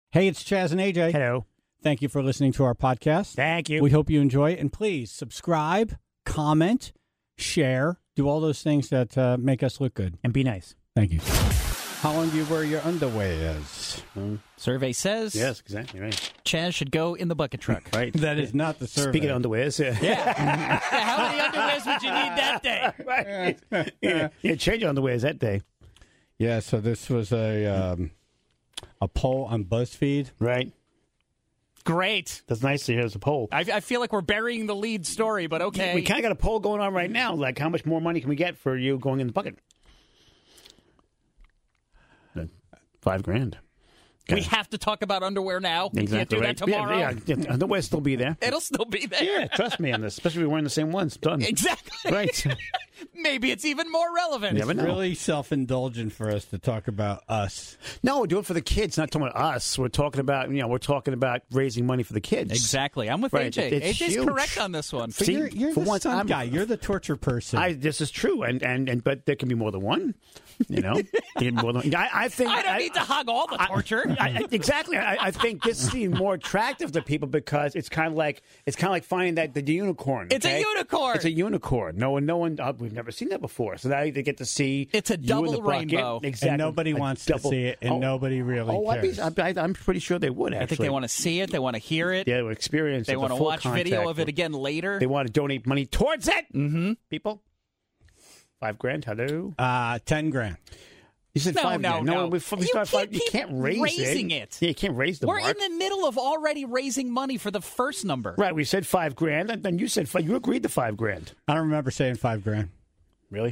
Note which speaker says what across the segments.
Speaker 1: Hey, it's Chaz and AJ.
Speaker 2: Hello.
Speaker 1: Thank you for listening to our podcast.
Speaker 2: Thank you.
Speaker 1: We hope you enjoy it. And please subscribe, comment, share, do all those things that make us look good.
Speaker 2: And be nice.
Speaker 1: Thank you. How long do you wear your underwears?
Speaker 3: Survey says
Speaker 2: Yes, exactly right.
Speaker 3: Chaz should go in the bucket truck.
Speaker 2: Right.
Speaker 1: That is not the survey.
Speaker 2: Speaking of underwears,
Speaker 3: Yeah. How many underwears would you need that day?
Speaker 2: right. Yeah, change your underwears that day.
Speaker 1: Yeah, so this was a poll on BuzzFeed.
Speaker 2: Right.
Speaker 3: Great.
Speaker 2: That's nice to hear as a poll.
Speaker 3: I feel like we're burying the lead story, but okay.
Speaker 2: We kind of got a poll going on right now. Like, how much more money can we get for you going in the bucket? $5,000.
Speaker 3: We have to talk about underwear now. We can't do that tomorrow.
Speaker 2: Yeah, underwear still be there.
Speaker 3: It'll still be there.
Speaker 2: Yeah, trust me on this. Especially if we're wearing the same ones. Done.
Speaker 3: Exactly.
Speaker 2: Right.
Speaker 3: Maybe it's even more relevant.
Speaker 2: You never
Speaker 1: It's
Speaker 2: know.
Speaker 1: really self-indulgent for us to talk about us.
Speaker 2: No, do it for the kids. Not talking about us. We're talking about raising money for the kids.
Speaker 3: Exactly. I'm with
Speaker 2: Right.
Speaker 3: AJ.
Speaker 2: It's
Speaker 3: AJ's
Speaker 2: huge.
Speaker 3: correct on this one.
Speaker 1: But
Speaker 2: See,
Speaker 1: you're
Speaker 2: for
Speaker 1: the
Speaker 2: once,
Speaker 1: stunt
Speaker 2: I'm-
Speaker 1: guy. You're the torture person.
Speaker 2: This is true, and but there can be more than one. You know, more than, I think
Speaker 3: I don't need to hog all the torture.
Speaker 2: Exactly. I think this is even more attractive to people because it's kind of like finding the unicorn.
Speaker 3: It's a unicorn.
Speaker 2: It's a unicorn. No one. We've never seen that before. So now they get to see.
Speaker 3: It's a
Speaker 2: you in
Speaker 3: double
Speaker 2: the bucket.
Speaker 3: rainbow.
Speaker 2: Exactly.
Speaker 1: and nobody wants to see it, and nobody really cares.
Speaker 2: I'm pretty sure they would. Actually,
Speaker 3: I think they want to see it. They want to hear it.
Speaker 2: Yeah, experience.
Speaker 3: They
Speaker 2: want to
Speaker 3: watch video of it again later.
Speaker 2: They want to donate money towards it. Mm-hmm. People, $5,000. Hello.
Speaker 1: $10,000.
Speaker 2: You said
Speaker 3: No,
Speaker 2: $5,000.
Speaker 3: no.
Speaker 2: We start
Speaker 3: can't
Speaker 2: you
Speaker 3: keep
Speaker 2: can't raise
Speaker 3: raising
Speaker 2: it.
Speaker 3: it.
Speaker 2: Yeah, you can't raise the
Speaker 3: We're
Speaker 2: mark.
Speaker 3: in the middle of already raising money for the first number.
Speaker 2: Right, we said $5,000, and then you said you agreed to $5,000.
Speaker 1: I don't remember saying $5,000.
Speaker 2: Really?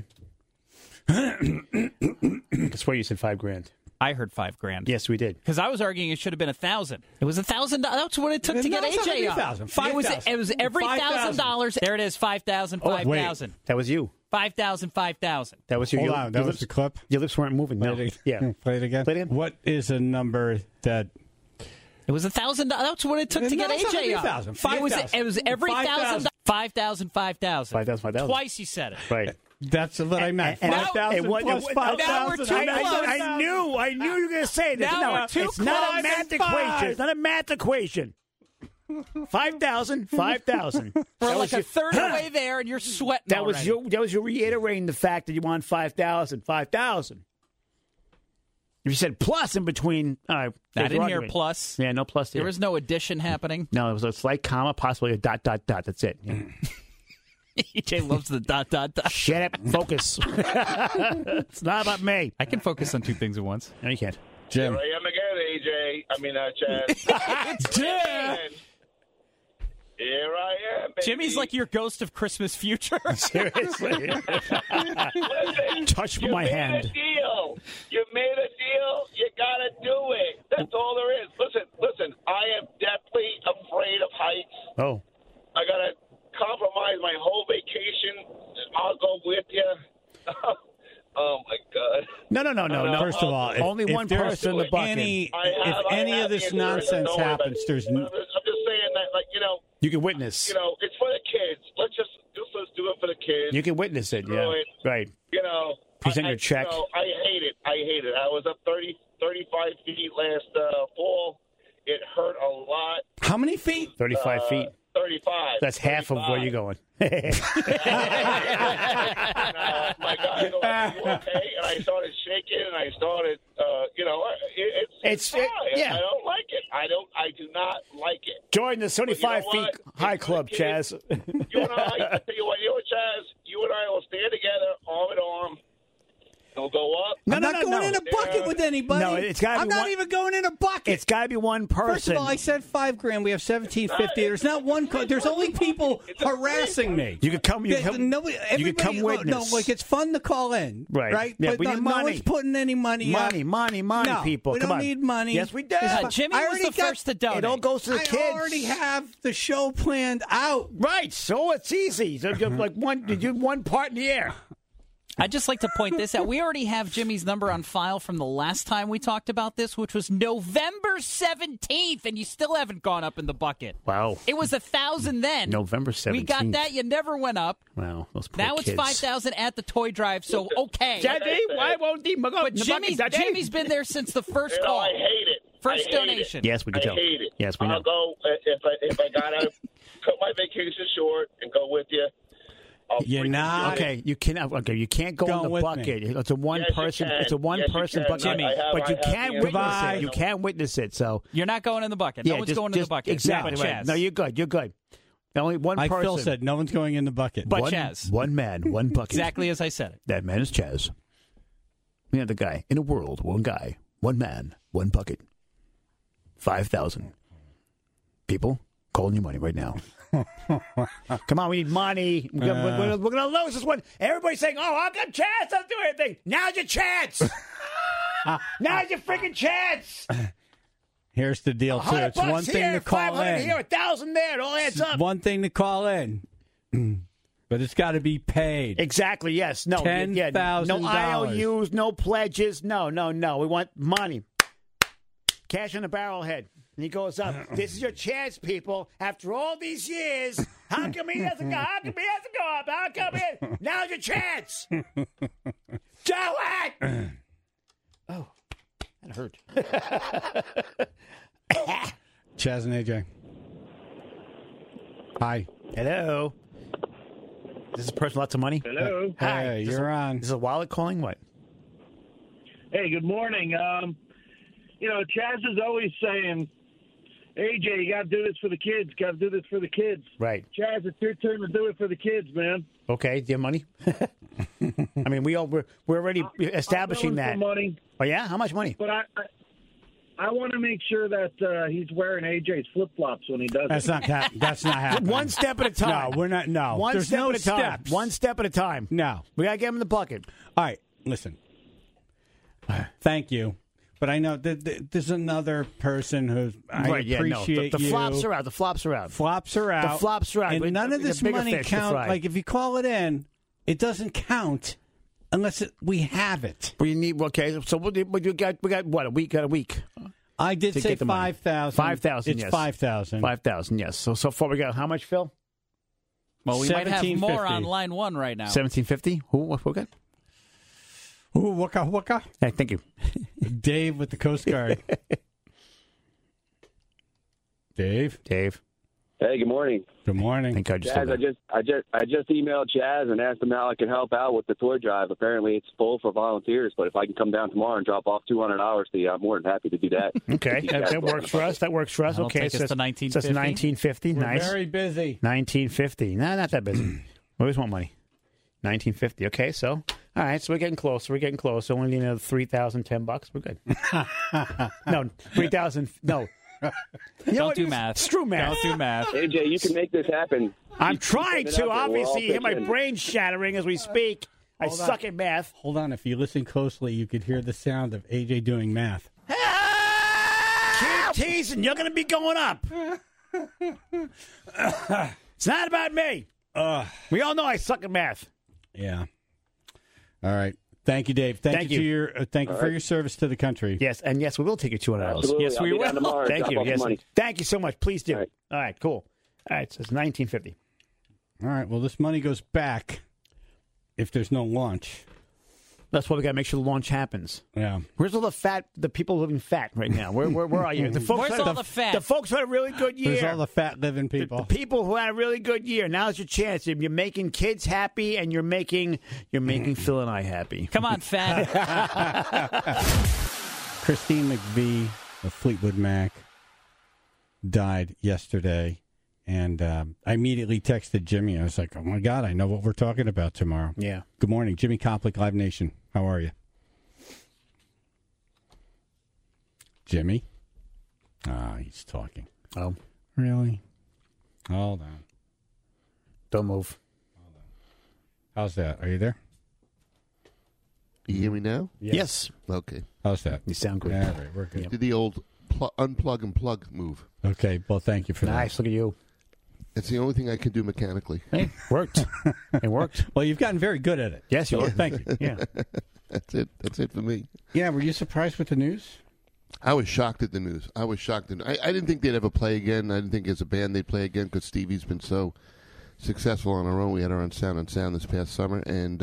Speaker 2: I swear you said $5,000.
Speaker 3: I heard $5,000.
Speaker 2: Yes, we did.
Speaker 3: Because I was arguing it should have been $1,000. It was $1,000. That's what it took to get
Speaker 1: No, it's not
Speaker 3: AJ
Speaker 1: gonna
Speaker 3: up.
Speaker 1: be $1,000.
Speaker 3: It was every
Speaker 1: $5,000.
Speaker 3: $1,000. There it is. 5,000.
Speaker 2: Oh,
Speaker 3: 5,000.
Speaker 2: That was you.
Speaker 3: 5,000. 5,000.
Speaker 2: That was you.
Speaker 1: Hold
Speaker 2: Your-
Speaker 1: on. That
Speaker 2: your
Speaker 1: was
Speaker 2: lips-
Speaker 1: the clip.
Speaker 2: Your lips weren't moving. No.
Speaker 1: Play it,
Speaker 2: Yeah.
Speaker 1: Play it again.
Speaker 2: Play it again.
Speaker 1: What is a number that...
Speaker 3: It was $1,000. That's what it took to get
Speaker 1: No, it's not
Speaker 3: AJ
Speaker 1: gonna
Speaker 3: up.
Speaker 1: be $1,000.
Speaker 3: It was every
Speaker 1: 5,000.
Speaker 3: 5,000. 5,000.
Speaker 2: 5,000.
Speaker 3: Twice you said it.
Speaker 2: Right.
Speaker 1: That's what I meant.
Speaker 2: And-
Speaker 1: 5,000
Speaker 2: and what-
Speaker 1: plus
Speaker 2: and-
Speaker 1: 5,000.
Speaker 3: now we're too
Speaker 2: I knew you were going to say this.
Speaker 3: Now
Speaker 2: No,
Speaker 3: we're too
Speaker 2: it's not
Speaker 3: close.
Speaker 2: a math equation. It's not a math equation. 5,000.
Speaker 3: We're like a third of the way there, and you're sweating
Speaker 2: That was
Speaker 3: already.
Speaker 2: your reiterating the fact that you want 5,000. If you said plus in between, all right.
Speaker 3: I
Speaker 2: there's
Speaker 3: didn't
Speaker 2: your
Speaker 3: hear
Speaker 2: argument.
Speaker 3: plus.
Speaker 2: Yeah, no plus there.
Speaker 3: There was no addition happening.
Speaker 2: No, it was a slight comma, possibly a dot. That's it. Yeah.
Speaker 3: AJ loves the ...
Speaker 2: Shut up. Focus. It's not about me.
Speaker 3: I can focus on two things at once.
Speaker 2: No, you can't.
Speaker 1: Jim.
Speaker 4: Here I am again, AJ. I mean, Chad.
Speaker 3: It's Jim.
Speaker 4: Here I am, baby.
Speaker 3: Jimmy's like your ghost of Christmas future.
Speaker 2: Seriously.
Speaker 4: Listen,
Speaker 2: Touch
Speaker 4: you
Speaker 2: my
Speaker 4: made
Speaker 2: hand.
Speaker 4: a deal. You made a deal. You got to do it. That's all there is. Listen, I am deathly afraid of heights.
Speaker 2: Oh.
Speaker 4: I got to compromise my whole vacation. I'll go with you. Oh, my God.
Speaker 2: No.
Speaker 1: First of all,
Speaker 2: Only
Speaker 1: if
Speaker 2: one
Speaker 1: there's
Speaker 2: person in the bucket.
Speaker 1: If any of this nonsense happens, there's...
Speaker 4: I'm just saying that,
Speaker 2: You can witness.
Speaker 4: it's for the kids. Let's do it for the kids.
Speaker 2: You can witness it, yeah.
Speaker 4: Do it.
Speaker 2: Right. Present
Speaker 4: I,
Speaker 2: your check.
Speaker 4: I hate it. I was up 35 feet last fall. It hurt a lot.
Speaker 1: How many feet?
Speaker 2: 35 feet.
Speaker 4: 35.
Speaker 2: That's half of where you're going.
Speaker 4: And, my guy goes, "Are you okay?" And I started shaking, and I started, it's fine.
Speaker 2: yeah.
Speaker 4: I don't like it. I do not like it.
Speaker 2: Join the 75
Speaker 4: But you know
Speaker 2: feet
Speaker 4: what?
Speaker 2: high
Speaker 4: It's
Speaker 2: club,
Speaker 4: for the kids.
Speaker 2: Chaz.
Speaker 4: You and I tell you what, Chaz, you and I will stand together, arm in arm. They'll go up.
Speaker 1: I'm not going in a bucket with anybody.
Speaker 2: No, it's gotta be
Speaker 1: I'm not
Speaker 2: one-
Speaker 1: even going in a bucket.
Speaker 2: It's got to be one person.
Speaker 1: First of all, I said $5,000. We have $1,750. There's not one. There's only people harassing me.
Speaker 2: You could come. You can
Speaker 1: Nobody,
Speaker 2: come. You could come
Speaker 1: everybody-
Speaker 2: witness.
Speaker 1: No, like it's fun to call in,
Speaker 2: Right. Yeah,
Speaker 1: but
Speaker 2: we need
Speaker 1: no
Speaker 2: money.
Speaker 1: one's putting any money. up.
Speaker 2: Money,
Speaker 1: No,
Speaker 2: people.
Speaker 1: we
Speaker 2: Come
Speaker 1: don't
Speaker 2: on.
Speaker 1: need money.
Speaker 2: Yes, we do.
Speaker 3: Jimmy was the first to donate.
Speaker 2: It all goes to the
Speaker 1: I
Speaker 2: kids.
Speaker 1: already have the show planned out.
Speaker 2: Right, so it's easy. So you're like one part in the air.
Speaker 3: I'd just like to point this out. We already have Jimmy's number on file from the last time we talked about this, which was November 17th, and you still haven't gone up in the bucket.
Speaker 2: Wow.
Speaker 3: It was 1,000 then.
Speaker 2: November 17th.
Speaker 3: We got that. You never went up.
Speaker 2: Wow, those poor
Speaker 3: Now
Speaker 2: kids.
Speaker 3: it's 5,000 at the toy drive, so okay.
Speaker 2: Daddy, why won't he go
Speaker 3: But
Speaker 2: in the bucket, Daddy?
Speaker 3: Jimmy's been there since the first call.
Speaker 4: I hate it.
Speaker 3: First
Speaker 4: I hate
Speaker 3: donation.
Speaker 4: It.
Speaker 2: Yes, we can
Speaker 4: I
Speaker 2: tell.
Speaker 4: hate it.
Speaker 2: Yes, we know.
Speaker 4: I'll go if I gotta cut my vacation short and go with you.
Speaker 1: You're not.
Speaker 2: Okay, you cannot. Okay, you can't go
Speaker 1: Going
Speaker 2: in the
Speaker 1: with
Speaker 2: bucket.
Speaker 1: me.
Speaker 2: It's a one
Speaker 4: Yes, you
Speaker 2: person.
Speaker 4: can.
Speaker 2: It's a one
Speaker 4: Yes, you
Speaker 2: person
Speaker 4: can.
Speaker 2: bucket.
Speaker 3: Jimmy,
Speaker 2: But you can't
Speaker 4: the
Speaker 2: witness
Speaker 1: Goodbye.
Speaker 2: it. You can't witness it. So
Speaker 3: You're not going in the bucket. No one's going in the bucket.
Speaker 2: Exactly.
Speaker 3: But
Speaker 2: Right.
Speaker 3: Chaz.
Speaker 2: No, you're good. You're good. Only one
Speaker 1: Like
Speaker 2: person.
Speaker 1: Phil said, no one's going in the bucket.
Speaker 3: But
Speaker 2: one,
Speaker 3: Chaz.
Speaker 2: one man, one bucket.
Speaker 3: Exactly as I said it.
Speaker 2: That man is Chaz. We have the guy in a world. One guy, one man, one bucket. 5,000 people calling you money right now. Come on, we need money. We're going to lose this one. Everybody's saying, "Oh, I've got chance. I'll do anything." Now's your chance. Now's your freaking chance.
Speaker 1: Here's the deal, too. It's one thing
Speaker 2: here,
Speaker 1: to call
Speaker 2: 500
Speaker 1: in.
Speaker 2: here, 1,000 there. It all adds up.
Speaker 1: One thing to call in. But it's got to be paid.
Speaker 2: Exactly, yes. No,
Speaker 1: $10,000.
Speaker 2: no IOUs, no pledges. No. We want money. Cash in the barrel head. And he goes up. This is your chance, people. After all these years, how come he doesn't go? How come he doesn't go up? How come he? Now's your chance. Do it. Oh, that hurt.
Speaker 1: Chaz and AJ. Hi.
Speaker 2: Hello. Is this person lots of money?
Speaker 5: Hello.
Speaker 2: Hi.
Speaker 1: Hey,
Speaker 2: Is this
Speaker 1: you're
Speaker 2: a-
Speaker 1: on.
Speaker 2: Is this a wallet calling? What?
Speaker 5: Hey, good morning. Chaz is always saying, AJ, you got to do this for the kids. Got to do this for the kids.
Speaker 2: Right.
Speaker 5: Chaz, it's your turn to do it for the kids, man.
Speaker 2: Okay. Do you have money? I mean, we're already establishing
Speaker 5: I'm
Speaker 2: that.
Speaker 5: willing for money,
Speaker 2: Oh yeah, how much money?
Speaker 5: but I want to make sure that he's wearing AJ's flip flops when he does
Speaker 1: That's
Speaker 5: it.
Speaker 1: not That's not happening.
Speaker 2: One step at a time.
Speaker 1: No, we're not. No.
Speaker 2: One
Speaker 1: There's
Speaker 2: step
Speaker 1: no
Speaker 2: at a time.
Speaker 1: steps.
Speaker 2: One step at a time.
Speaker 1: No.
Speaker 2: We gotta get him in the bucket.
Speaker 1: All right. Listen. Thank you. But I know that there's another person who I appreciate
Speaker 2: The
Speaker 1: you.
Speaker 2: flops are out. The flops are out.
Speaker 1: Flops are out.
Speaker 2: The flops are out.
Speaker 1: And
Speaker 2: But
Speaker 1: none of
Speaker 2: the
Speaker 1: this
Speaker 2: bigger
Speaker 1: money
Speaker 2: fish to
Speaker 1: count.
Speaker 2: fry.
Speaker 1: Like if you call it in, it doesn't count unless we have it.
Speaker 2: We need. Okay. So we got what a week. Got a week.
Speaker 1: I did
Speaker 2: To
Speaker 1: say
Speaker 2: get the money.
Speaker 1: 5,000.
Speaker 2: 5,000.
Speaker 1: It's
Speaker 2: yes.
Speaker 1: 5,000.
Speaker 2: 5,000. Yes. So far we got how much, Phil?
Speaker 3: Well, we might have more
Speaker 1: 1750.
Speaker 3: on line one right now.
Speaker 2: 1750. Who? What we got?
Speaker 1: Ooh, waka.
Speaker 2: Hey, thank you.
Speaker 1: Dave with the Coast Guard. Dave.
Speaker 4: Hey, good morning.
Speaker 1: Good morning.
Speaker 2: Thank God you
Speaker 4: Chaz,
Speaker 2: said that.
Speaker 4: I just emailed Chaz and asked him how I can help out with the toy drive. Apparently, it's full for volunteers, but if I can come down tomorrow and drop off $200 to you, I'm more than happy to do that.
Speaker 2: Okay, that works for us. That works for us.
Speaker 3: That'll
Speaker 2: Okay,
Speaker 3: take us to
Speaker 2: so
Speaker 3: 1950.
Speaker 2: that's 1950.
Speaker 1: We're
Speaker 2: Nice.
Speaker 1: very busy.
Speaker 2: 1950. No, not that busy. We always want money. 1950. Okay, so all right, so we're getting closer. We're getting closer. Only need another $3,010. We're good. No, 3,000. No. You know
Speaker 3: Don't
Speaker 2: what?
Speaker 3: do math.
Speaker 2: Screw math.
Speaker 3: Don't do math.
Speaker 4: AJ, you can make this happen.
Speaker 2: I'm trying
Speaker 4: send it
Speaker 2: to.
Speaker 4: out there. We're all
Speaker 2: Obviously, you hear my
Speaker 4: pitching.
Speaker 2: brain shattering as we speak. I
Speaker 1: Hold on.
Speaker 2: suck at math.
Speaker 1: Hold on. If you listen closely, you could hear the sound of AJ doing math.
Speaker 2: Keep teasing. You're going to be going up. It's not about me. We all know I suck at math.
Speaker 1: Yeah. All right. Thank you, Dave. Thank you. Thank you for your service to the country.
Speaker 2: Yes, and yes, we will take you $200.
Speaker 4: Absolutely.
Speaker 3: Yes,
Speaker 4: I'll
Speaker 3: we
Speaker 4: be down
Speaker 3: will.
Speaker 4: tomorrow.
Speaker 2: Thank
Speaker 4: Drop
Speaker 2: you.
Speaker 4: off the
Speaker 2: Yes,
Speaker 4: money.
Speaker 2: thank you so much. Please do.
Speaker 4: All right.
Speaker 2: All right, cool. All right, so it's 1950.
Speaker 1: All right. Well, this money goes back if there's no launch.
Speaker 2: That's why we got to make sure the launch happens.
Speaker 1: Yeah.
Speaker 2: Where's all the people living fat right now? Where are you? The folks
Speaker 3: Where's
Speaker 2: who had
Speaker 3: all the fat?
Speaker 2: The folks who had a really good year.
Speaker 1: There's all the fat living
Speaker 2: The
Speaker 1: people.
Speaker 2: people who had a really good year. Now's your chance. You're making kids happy, and you're making Phil and I happy.
Speaker 3: Come on, fat.
Speaker 1: Christine McVie of Fleetwood Mac died yesterday. And I immediately texted Jimmy. I was like, oh, my God, I know what we're talking about tomorrow.
Speaker 2: Yeah.
Speaker 1: Good morning. Jimmy Koplik, Live Nation. How are you? Jimmy? He's talking.
Speaker 2: Oh,
Speaker 1: Really? Hold on.
Speaker 2: don't move.
Speaker 1: How's that? Are you there?
Speaker 6: You hear me now?
Speaker 2: Yes.
Speaker 6: Okay.
Speaker 1: How's that?
Speaker 2: You sound good.
Speaker 1: All right, we're good.
Speaker 6: Did the old unplug and plug move.
Speaker 1: Okay, well, thank you for
Speaker 2: Nice. Look at you.
Speaker 6: It's the only thing I can do mechanically.
Speaker 2: Hey, worked. It worked.
Speaker 1: that. Well, you've gotten very good at it.
Speaker 2: Yes, you
Speaker 1: So,
Speaker 2: are.
Speaker 1: thank you.
Speaker 2: Yeah.
Speaker 6: That's it. That's it for me.
Speaker 1: Yeah, were you surprised with the news?
Speaker 6: I was shocked at the news. I was shocked. I didn't think they'd ever play again. I didn't think as a band they'd play again because Stevie's been so successful on our own. We had our own Sound on Sound this past summer, and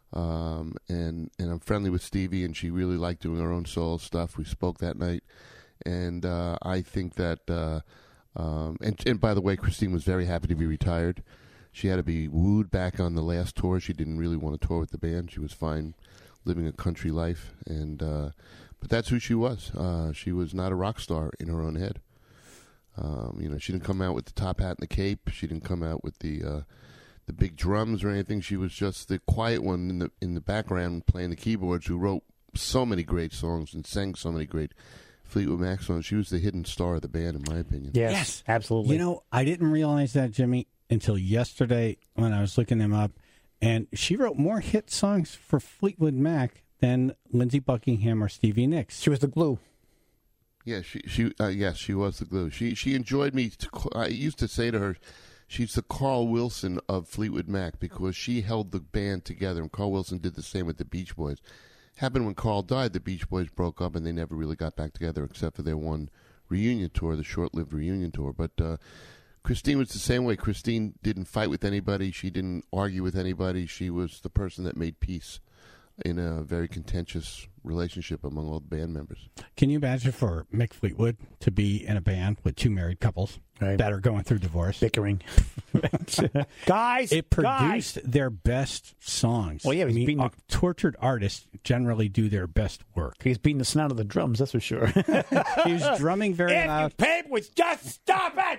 Speaker 6: I'm friendly with Stevie, and she really liked doing her own solo stuff. We spoke that night, And I think that, and by the way, Christine was very happy to be retired. She had to be wooed back on the last tour. She didn't really want to tour with the band. She was fine living a country life, and but that's who she was. She was not a rock star in her own head. She didn't come out with the top hat and the cape. She didn't come out with the big drums or anything. She was just the quiet one in the background playing the keyboards, who wrote so many great songs and sang so many great Fleetwood Mac songs. She was the hidden star of the band, in my opinion.
Speaker 2: Yes, absolutely.
Speaker 1: I didn't realize that, Jimmy, until yesterday when I was looking them up. And she wrote more hit songs for Fleetwood Mac than Lindsey Buckingham or Stevie Nicks.
Speaker 2: She was the glue.
Speaker 6: Yeah, yes, she was the glue. She enjoyed me. I used to say to her, she's the Carl Wilson of Fleetwood Mac, because she held the band together, and Carl Wilson did the same with the Beach Boys. Happened when Carl died, the Beach Boys broke up, and they never really got back together except for their one reunion tour, the short-lived reunion tour. But Christine was the same way. Christine didn't fight with anybody. She didn't argue with anybody. She was the person that made peace in a very contentious relationship among all the band members.
Speaker 1: Can you imagine for Mick Fleetwood to be in a band with two married couples that are going through divorce?
Speaker 2: Bickering. Guys!
Speaker 1: It produced their best songs.
Speaker 2: Well, yeah,
Speaker 1: tortured artists generally do their best work.
Speaker 2: He's beating the snout of the drums, that's for sure.
Speaker 1: He was drumming very loud.
Speaker 2: If you paid with, just stop it!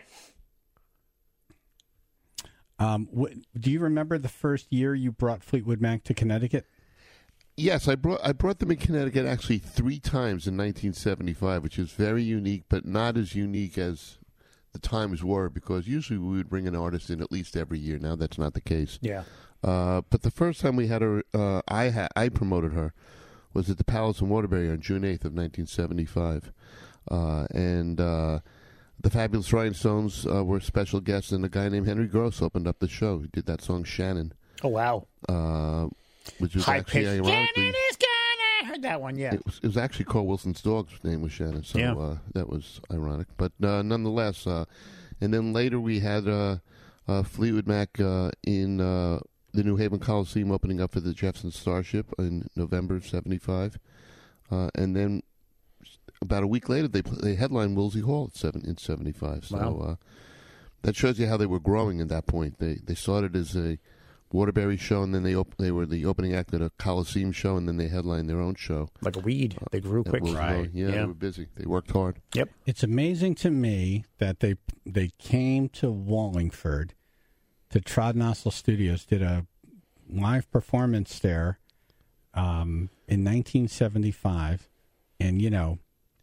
Speaker 1: Do you remember the first year you brought Fleetwood Mac to Connecticut?
Speaker 6: Yes, I brought them in Connecticut actually 3 times in 1975, which is very unique, but not as unique as the times were, because usually we would bring an artist in at least every year. Now that's not the case.
Speaker 2: Yeah.
Speaker 6: But the first time we had her, I promoted her, was at the Palace in Waterbury on June 8th of 1975. And the Fabulous Rhinestones were special guests, and a guy named Henry Gross opened up the show. He did that song, Shannon.
Speaker 2: Oh, wow.
Speaker 6: Which was actually ironically...
Speaker 2: Shannon is gone! I heard that one, yeah.
Speaker 6: It was actually Carl Wilson's dog's name was Shannon, so that was ironic. But nonetheless, and then later we had Fleetwood Mac in the New Haven Coliseum opening up for the Jefferson Starship in November of 75. And then about a week later, they headlined Woolsey Hall in 75. So
Speaker 2: wow.
Speaker 6: That shows you how they were growing at that point. They started as a Waterbury show, and then they were the opening act at a Coliseum show, and then they headlined their own show.
Speaker 2: Like a weed. They grew quick.
Speaker 6: Right. Yeah, they were busy. They worked hard.
Speaker 2: Yep.
Speaker 1: It's amazing to me that they came to Wallingford, to Trodnosel Studios, did a live performance there in 1975, and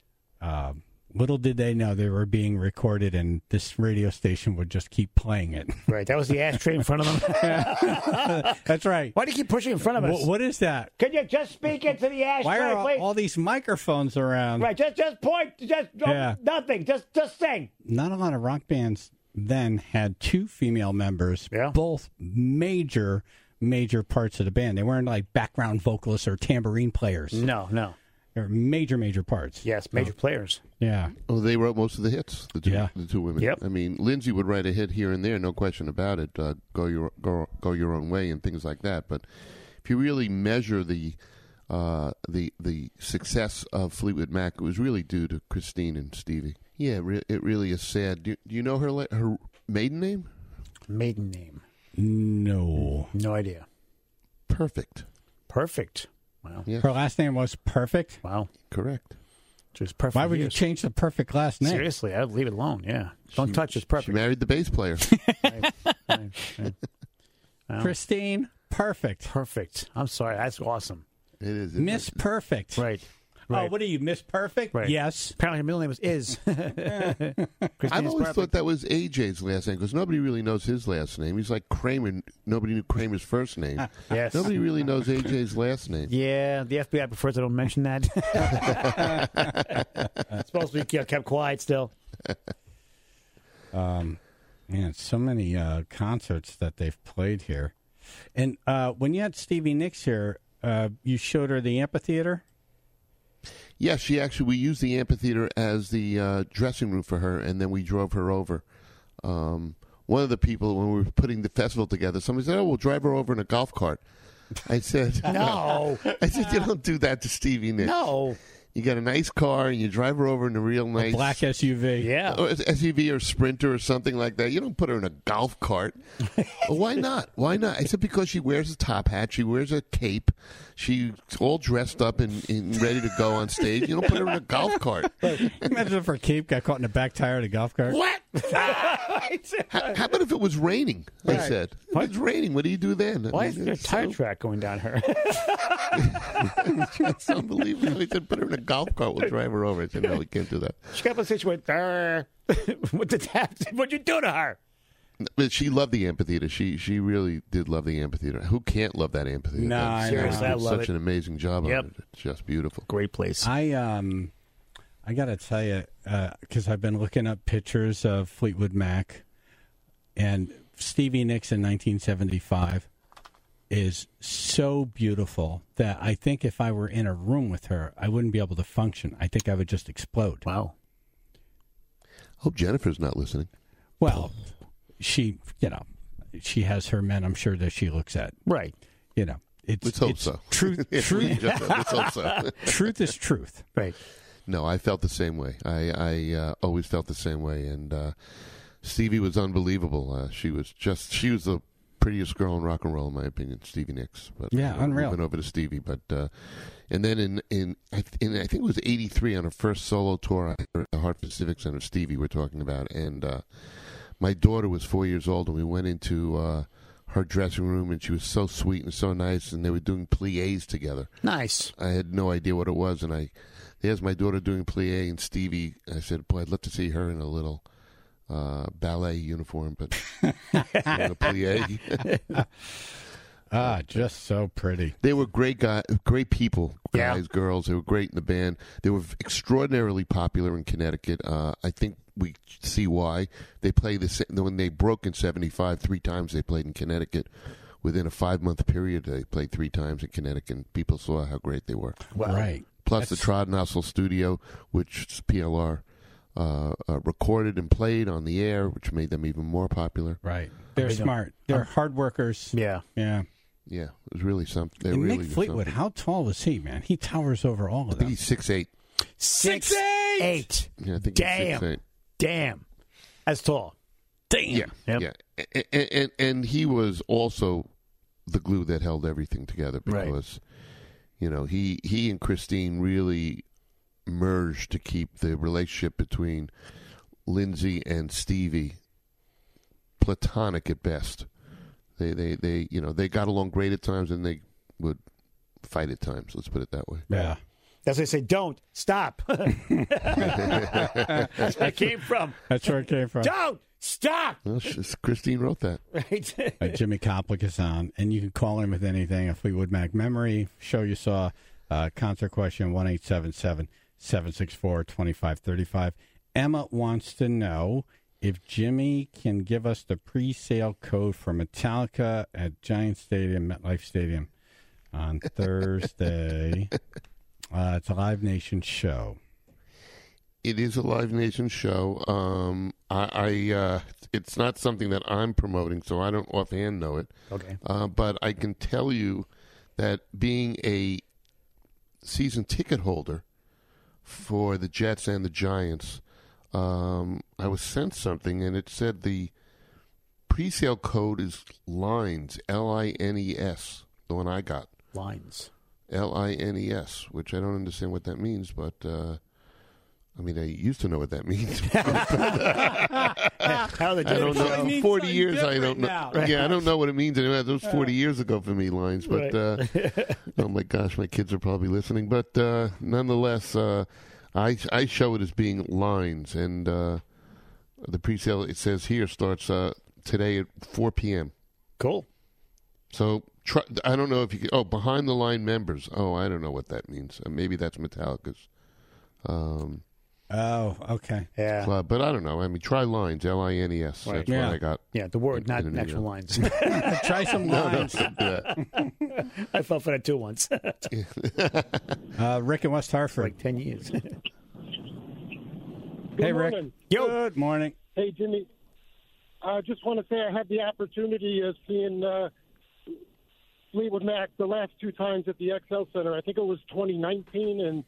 Speaker 1: little did they know they were being recorded, and this radio station would just keep playing it.
Speaker 2: Right, that was the ashtray in front of them.
Speaker 1: That's right.
Speaker 2: Why do you keep pushing in front of us?
Speaker 1: What is that?
Speaker 2: Can you just speak into the ashtray,
Speaker 1: Why are
Speaker 2: please?
Speaker 1: all these microphones around?
Speaker 2: Right, just point, nothing, just sing.
Speaker 1: Not a lot of rock bands then had 2 female members, both major parts of the band. They weren't like background vocalists or tambourine players.
Speaker 2: No.
Speaker 1: They're major parts.
Speaker 2: Yes, major players.
Speaker 1: Yeah.
Speaker 6: Oh, they wrote most of the hits, the two women.
Speaker 2: Yep.
Speaker 6: I mean, Lindsay would write a hit here and there, no question about it, Go Your Own Way and things like that. But if you really measure the success of Fleetwood Mac, it was really due to Christine and Stevie. Yeah, it really is sad. Do you know her maiden name?
Speaker 2: Maiden name?
Speaker 1: No.
Speaker 2: No idea.
Speaker 6: Perfect.
Speaker 2: Wow.
Speaker 6: Yes.
Speaker 1: Her last name was Perfect?
Speaker 2: Wow.
Speaker 6: Correct.
Speaker 2: She was perfect.
Speaker 1: Why would you change the Perfect last name?
Speaker 2: Seriously, I'd leave it alone, yeah. Don't touch this Perfect.
Speaker 6: She married the bass player.
Speaker 2: Right. Well,
Speaker 1: Christine Perfect.
Speaker 2: Perfect. I'm sorry, that's awesome.
Speaker 6: It is.
Speaker 1: Miss Perfect.
Speaker 2: Right.
Speaker 1: Oh, what are you, Miss Perfect?
Speaker 2: Right.
Speaker 1: Yes.
Speaker 2: Apparently her middle name is.
Speaker 6: I've always thought that was AJ's last name, because nobody really knows his last name. He's like Kramer. Nobody knew Kramer's first name.
Speaker 2: Yes.
Speaker 6: Nobody really knows AJ's last name.
Speaker 2: Yeah, the FBI prefers I don't mention that. It's supposed to be kept quiet still.
Speaker 1: Man, so many concerts that they've played here. And when you had Stevie Nicks here, you showed her the amphitheater?
Speaker 6: Yes, we used the amphitheater as the dressing room for her, and then we drove her over. One of the people, when we were putting the festival together, somebody said, we'll drive her over in a golf cart. I said,
Speaker 2: No.
Speaker 6: I said, you don't do that to Stevie Nicks.
Speaker 2: No.
Speaker 6: You got a nice car, and you drive her over in a real nice
Speaker 1: Black SUV.
Speaker 2: Yeah.
Speaker 6: or SUV or Sprinter or something like that. You don't put her in a golf cart. Well, why not? Why not? I said because she wears a top hat, she wears a cape, she's all dressed up and ready to go on stage. You don't put her in a golf cart.
Speaker 1: Imagine if her cape got caught in the back tire of the golf cart.
Speaker 6: What? How about if it was raining? I said. If it's raining, what do you do then?
Speaker 2: Why is there a tire track going down her?
Speaker 6: It's unbelievable. He said, put her in a golf cart. We'll drive her over. I said, no, we can't do that.
Speaker 2: She got up and she went, what did that? What'd you do to her?
Speaker 6: But she loved the amphitheater. She really did love the amphitheater. Who can't love that amphitheater?
Speaker 1: No, I know.
Speaker 2: Seriously, I
Speaker 6: did
Speaker 2: love
Speaker 6: such
Speaker 2: it.
Speaker 6: an amazing job
Speaker 2: Yep.
Speaker 6: on it. It's just beautiful.
Speaker 2: Great place.
Speaker 1: I got to tell you, because I've been looking up pictures of Fleetwood Mac, and Stevie Nicks in 1975 is so beautiful that I think if I were in a room with her, I wouldn't be able to function. I think I would just explode.
Speaker 2: Wow.
Speaker 6: Hope Jennifer's not listening.
Speaker 1: Well, she has her men, I'm sure, that she looks at.
Speaker 2: Right.
Speaker 6: Let's hope so.
Speaker 1: Truth,
Speaker 6: Let's hope so.
Speaker 1: truth is truth.
Speaker 2: Right.
Speaker 6: No, I felt the same way. I always felt the same way. And Stevie was unbelievable. She was the prettiest girl in rock and roll, in my opinion, Stevie Nicks. But
Speaker 1: Yeah, unreal.
Speaker 6: Moving over to Stevie, but and then I think it was '83 on her first solo tour at the Hartford Civic Center. Stevie, we're talking about, and my daughter was 4 years old, and we went into her dressing room, and she was so sweet and so nice, and they were doing pliés together.
Speaker 2: Nice.
Speaker 6: I had no idea what it was, and there's my daughter doing plie, and Stevie. I said, "Boy, I'd love to see her in a little ballet uniform, but in a plie."
Speaker 1: Just so pretty.
Speaker 6: They were great people,
Speaker 2: Yeah.
Speaker 6: guys, girls. They were great in the band. They were extraordinarily popular in Connecticut. I think we see why. They play when they broke in '75. 3 times they played in Connecticut. Within a 5-month period, they played 3 times in Connecticut, and people saw how great they were.
Speaker 2: Wow.
Speaker 1: Right.
Speaker 6: Plus the Trodnossel studio, which PLR recorded and played on the air, which made them even more popular.
Speaker 1: Right. They're smart. They're hard workers.
Speaker 2: Yeah.
Speaker 1: Yeah.
Speaker 6: Yeah, it was really something. They
Speaker 1: And
Speaker 6: really
Speaker 1: Mick
Speaker 6: was
Speaker 1: Fleetwood,
Speaker 6: something.
Speaker 1: how tall is he, man? He towers over all of
Speaker 6: I think
Speaker 1: them.
Speaker 6: he's 6'8".
Speaker 2: 6'8".
Speaker 6: Yeah, I think
Speaker 2: Damn.
Speaker 6: he's 6'8".
Speaker 2: Damn. That's tall.
Speaker 6: Yeah,
Speaker 2: Yep.
Speaker 6: yeah, and he was also the glue that held everything together because, he and Christine really merged to keep the relationship between Lindsay and Stevie platonic at best. They got along great at times, and they would fight at times. Let's put it that way.
Speaker 1: Yeah.
Speaker 2: That's why I say, don't stop. That's where it came from.
Speaker 1: That's where it came from.
Speaker 2: Don't stop.
Speaker 6: Well, Christine wrote that.
Speaker 2: Right.
Speaker 1: Jimmy Koplik is on, and you can call him with anything. A Fleetwood Mac memory show you saw, concert question 1-877-764-2535. Emma wants to know if Jimmy can give us the pre-sale code for Metallica at Giant Stadium, MetLife Stadium, on Thursday. It's a Live Nation show.
Speaker 6: It is a Live Nation show. It's not something that I'm promoting, so I don't offhand know it.
Speaker 2: Okay.
Speaker 6: But I can tell you that being a season ticket holder for the Jets and the Giants, I was sent something, and it said the pre-sale code is LINES, L-I-N-E-S, the one I got.
Speaker 2: Lines.
Speaker 6: L-I-N-E-S, which I don't understand what that means, but I used to know what that means.
Speaker 2: How the
Speaker 6: I don't know.
Speaker 1: It means
Speaker 6: 40
Speaker 1: something
Speaker 6: years, I don't
Speaker 1: different
Speaker 6: know.
Speaker 1: now.
Speaker 6: Yeah, I don't know what it means anyway. That was 40 years ago for me, lines. But oh my gosh, my kids are probably listening. But nonetheless, I show it as being lines, and the pre-sale, it says here, starts today at 4 p.m.
Speaker 2: Cool.
Speaker 6: So I don't know if you can. Oh, behind the line members. Oh, I don't know what that means. Maybe that's Metallica's.
Speaker 1: Oh, okay.
Speaker 2: Yeah.
Speaker 6: Club, but I don't know. Try lines, L-I-N-E-S.
Speaker 2: Right.
Speaker 6: That's
Speaker 1: Yeah.
Speaker 6: what I got.
Speaker 2: Yeah, the word, not
Speaker 6: in an
Speaker 2: actual
Speaker 6: email.
Speaker 2: lines.
Speaker 1: Try some lines.
Speaker 6: Don't do that.
Speaker 2: I fell for that too once.
Speaker 1: Rick in West Hartford.
Speaker 2: like 10 years.
Speaker 1: Hey, Rick.
Speaker 5: morning.
Speaker 2: Yo.
Speaker 1: Good morning.
Speaker 5: Hey, Jimmy. I just want to say I had the opportunity of seeing Fleetwood Mac the last 2 times at the XL Center. I think it was 2019 and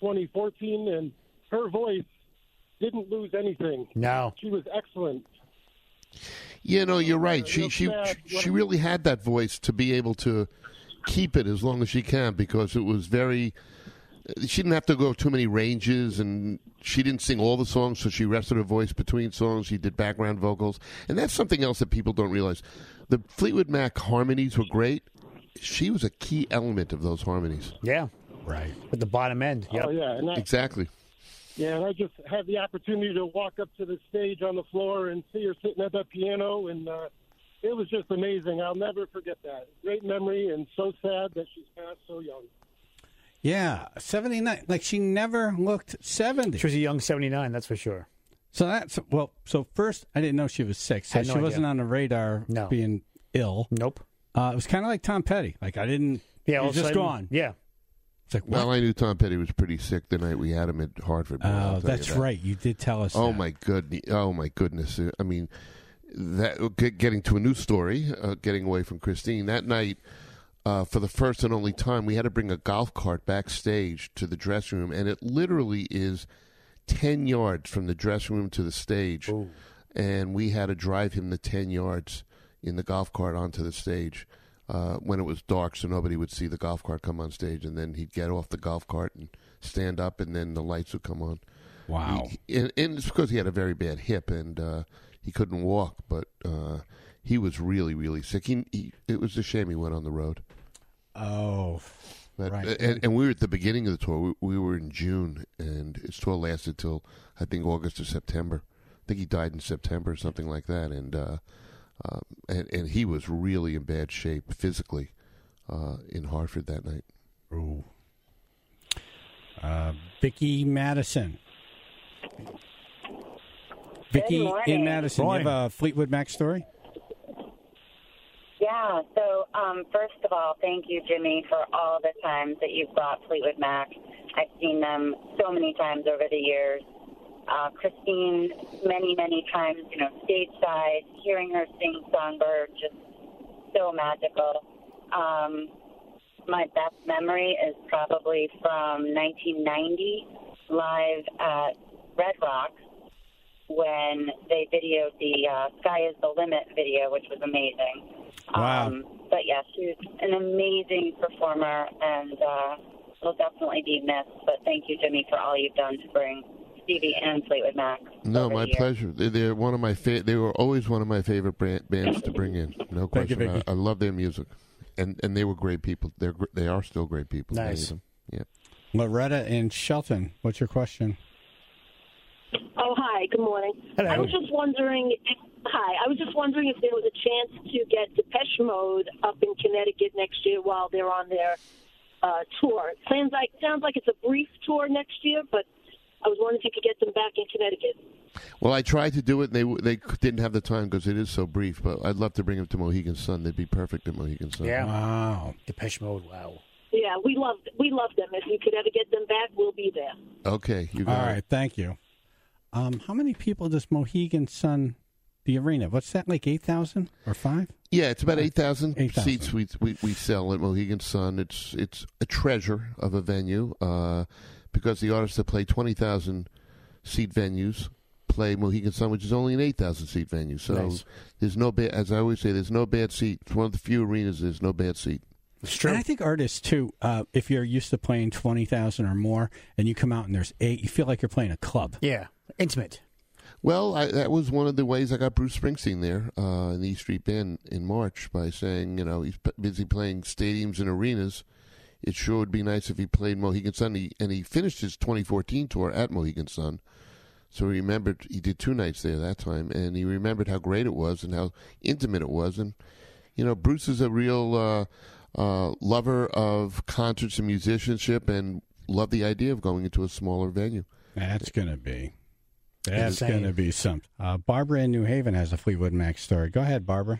Speaker 7: 2014, and her voice didn't lose anything.
Speaker 2: No.
Speaker 7: She was excellent.
Speaker 6: Yeah, no, you're right. She really had that voice to be able to keep it as long as she can, because it was very. She didn't have to go too many ranges, and she didn't sing all the songs, so she rested her voice between songs. She did background vocals, and that's something else that people don't realize. The Fleetwood Mac harmonies were great. She was a key element of those harmonies.
Speaker 2: Yeah.
Speaker 1: Right.
Speaker 2: At the bottom end. Yep.
Speaker 7: Oh, yeah. And
Speaker 6: Exactly.
Speaker 7: Yeah, and I just had the opportunity to walk up to the stage on the floor and see her sitting at that piano, and it was just amazing. I'll never forget that. Great memory, and so sad that she's passed so young.
Speaker 1: Yeah, 79. Like, she never looked 70.
Speaker 2: She was a young 79, that's for sure.
Speaker 1: So that's, well, so first, I didn't know she was sick. So
Speaker 2: Had no
Speaker 1: she
Speaker 2: idea.
Speaker 1: wasn't on the radar
Speaker 2: No.
Speaker 1: being ill.
Speaker 2: Nope.
Speaker 1: It was kind of like Tom Petty. Like, I didn't,
Speaker 2: Yeah,
Speaker 1: he
Speaker 2: all
Speaker 1: was
Speaker 2: of a
Speaker 1: just
Speaker 2: sudden-
Speaker 1: gone.
Speaker 2: Yeah.
Speaker 1: It's like, what?
Speaker 6: Well, I knew Tom Petty was pretty sick the night we had him at Hartford. I'll tell you
Speaker 1: that's
Speaker 6: that.
Speaker 1: right. You did tell us
Speaker 6: Oh
Speaker 1: that.
Speaker 6: my goodness! Oh my goodness! I mean, that getting to a new story, getting away from Christine that night. For the first and only time, we had to bring a golf cart backstage to the dressing room, and it literally is 10 yards from the dressing room to the stage.
Speaker 2: Ooh.
Speaker 6: And we had to drive him the 10 yards in the golf cart onto the stage when it was dark, so nobody would see the golf cart come on stage, and then he'd get off the golf cart and stand up, and then the lights would come on.
Speaker 1: Wow.
Speaker 6: And it's because he had a very bad hip, and he couldn't walk, but he was really, really sick. It was a shame he went on the road.
Speaker 1: Oh,
Speaker 6: But,
Speaker 1: right.
Speaker 6: and we were at the beginning of the tour. We were in June, and his tour lasted till, I think, August or September. I think he died in September or something like that. And he was really in bad shape physically in Hartford that night.
Speaker 1: Ooh. Vicki Madison. Vicki in
Speaker 8: morning.
Speaker 1: Madison. You have a Fleetwood Mac story?
Speaker 8: Yeah, so first of all, thank you, Jimmy, for all the times that you've brought Fleetwood Mac. I've seen them so many times over the years. Christine, many, many times, stage side, hearing her sing Songbird, just so magical. My best memory is probably from 1990, live at Red Rocks, when they videoed the Sky is the Limit video, which was amazing.
Speaker 1: Wow.
Speaker 8: But yeah, she was an amazing performer, and will definitely be missed. But thank you, Jimmy, for all you've done to bring Stevie and Fleetwood Mac.
Speaker 6: No,
Speaker 8: over
Speaker 6: my
Speaker 8: the years.
Speaker 6: pleasure. They're one of my they were always one of my favorite bands to bring in. No
Speaker 1: Thank you,
Speaker 6: question.
Speaker 1: Vicki.
Speaker 6: I love their music, and they were great people. They are still great people. many
Speaker 2: Nice.
Speaker 6: of them. Yeah.
Speaker 1: Loretta in Shelton. What's your question?
Speaker 9: Oh, hi. Good morning.
Speaker 2: Hello.
Speaker 9: I was just wondering if there was a chance to get Depeche Mode up in Connecticut next year while they're on their tour. It sounds like it's a brief tour next year, but I was wondering if you could get them back in Connecticut.
Speaker 6: Well, I tried to do it. And they didn't have the time because it is so brief. But I'd love to bring them to Mohegan Sun. They'd be perfect at Mohegan Sun.
Speaker 2: Yeah.
Speaker 1: Wow.
Speaker 2: Depeche Mode, wow.
Speaker 9: Yeah, we love them. If you could ever get them back, we'll be there.
Speaker 6: Okay. You got
Speaker 1: All
Speaker 6: it.
Speaker 1: right. Thank you. How many people does Mohegan Sun, the arena, what's that, like 8,000 or 5?
Speaker 6: Yeah, it's about 8,000
Speaker 1: 8,000.
Speaker 6: seats we sell at Mohegan Sun. It's a treasure of a venue because the artists that play 20,000 seat venues play Mohegan Sun, which is only an 8,000 seat venue. So
Speaker 2: Nice.
Speaker 6: there's no bad, as I always say, there's no bad seat. It's one of the few arenas there's no bad seat.
Speaker 2: It's true.
Speaker 1: And I think artists, too, if you're used to playing 20,000 or more and you come out and there's 8, you feel like you're playing a club.
Speaker 2: Yeah. Intimate.
Speaker 6: Well, that was one of the ways I got Bruce Springsteen there in the E Street Band in March by saying, he's busy playing stadiums and arenas. It sure would be nice if he played Mohegan Sun. And he finished his 2014 tour at Mohegan Sun. So he remembered, he did 2 nights there that time, and he remembered how great it was and how intimate it was. And, Bruce is a real lover of concerts and musicianship and loved the idea of going into a smaller venue.
Speaker 1: That's going to be. That's
Speaker 2: Insane.
Speaker 1: going to be something. Barbara in New Haven has a Fleetwood Mac story. Go ahead, Barbara.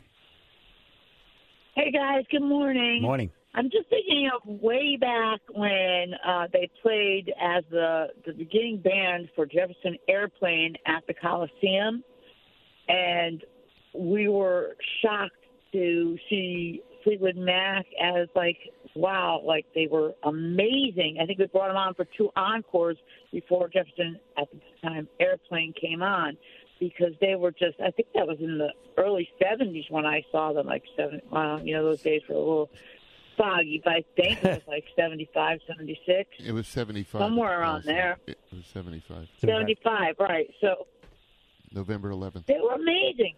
Speaker 10: Hey, guys. Good morning.
Speaker 2: Morning.
Speaker 10: I'm just thinking of way back when they played as the beginning band for Jefferson Airplane at the Coliseum, and we were shocked to see Fleetwood Mac as, like, wow, like they were amazing. I think we brought them on for 2 encores before Jefferson, at the time, Airplane came on, because they were just, I think that was in the early 70s when I saw them, like those days were a little foggy, but I think it was like 75, 76.
Speaker 6: It was 75.
Speaker 10: Somewhere around there.
Speaker 6: It was 75.
Speaker 10: 75, right. So
Speaker 6: November 11th.
Speaker 10: they were amazing.